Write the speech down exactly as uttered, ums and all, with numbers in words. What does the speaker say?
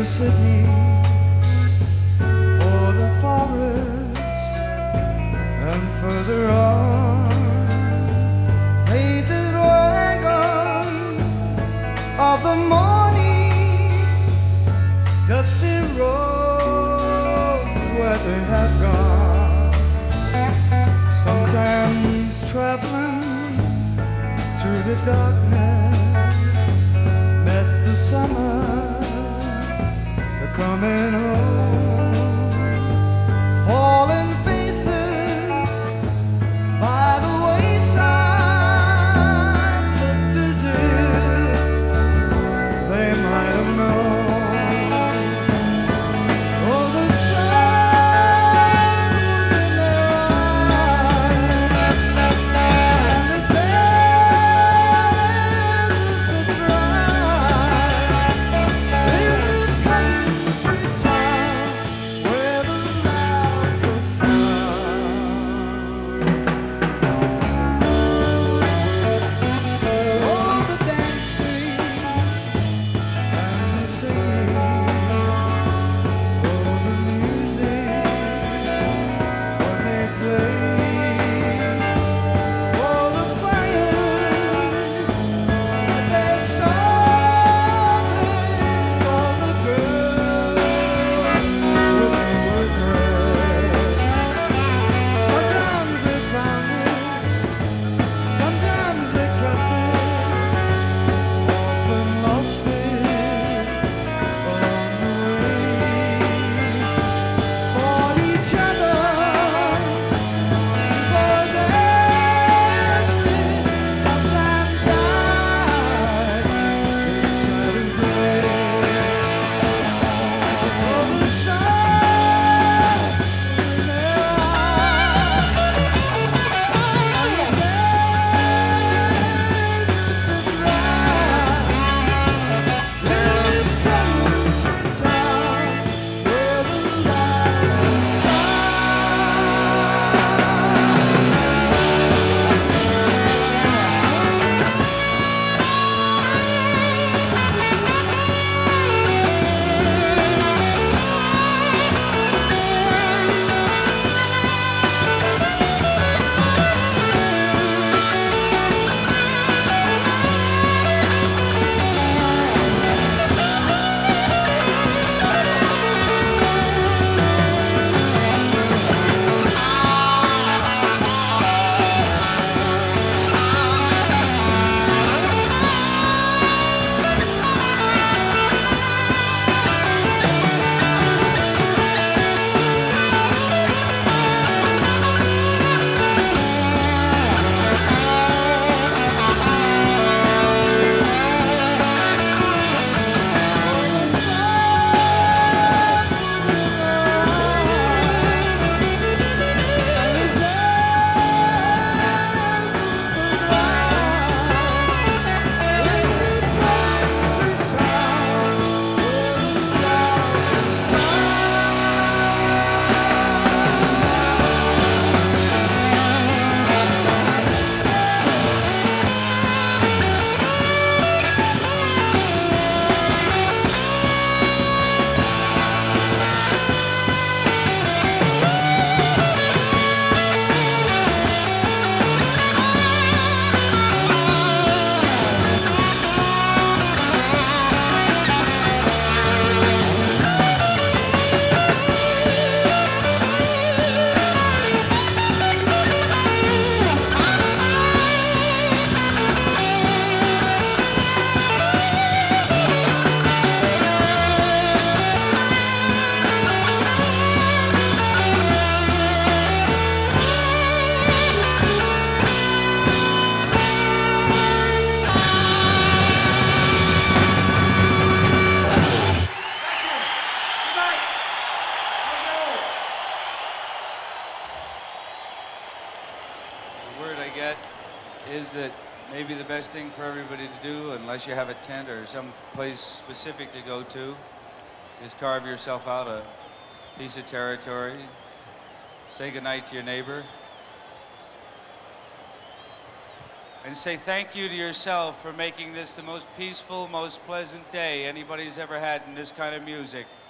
Mississippi for the forest, and further on laid the dragon of the morning, dusty road where they have gone. Sometimes traveling through the darkness, met the summer coming home. Fallen faces by the wayside looked as if they might have known. Oh, the sun was in their eyes, and the desert looked dry. In the country town where the mouth was sound. Oh, the dancing and the singing, oh, the music when they play, oh, the fire that they started, all the girls with inward dread. Sometimes they found it, sometimes they crept it, often lost it along the way. Fought each other, possessed, sometimes died in silent day. Oh, the sun in their eyes, and the desert dry. In the country town where the light is that maybe the best thing for everybody to do, unless you have a tent or some place specific to go to, is carve yourself out a piece of territory, say goodnight to your neighbor, and say thank you to yourself for making this the most peaceful, most pleasant day anybody's ever had in this kind of music.